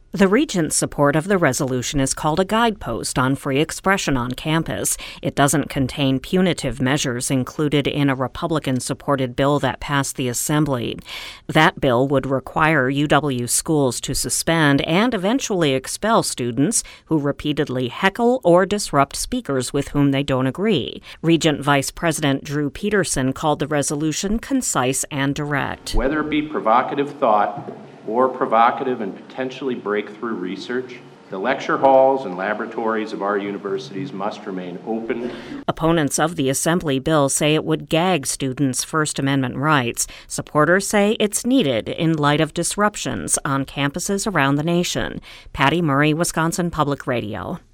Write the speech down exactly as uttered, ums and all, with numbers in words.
The Regent's support of the resolution is called a guidepost on free expression on campus. It doesn't contain punitive measures included in a Republican-supported bill that passed the Assembly. That bill would require U W schools to suspend and eventually expel students who repeatedly heckle or disrupt speakers with whom they don't agree. Regent Vice President Drew Peterson called the resolution concise and direct. Whether it be provocative thought or provocative and potentially breakthrough research, the lecture halls and laboratories of our universities must remain open. Opponents of the Assembly bill say it would gag students' First Amendment rights. Supporters say it's needed in light of disruptions on campuses around the nation. Patty Murray, Wisconsin Public Radio.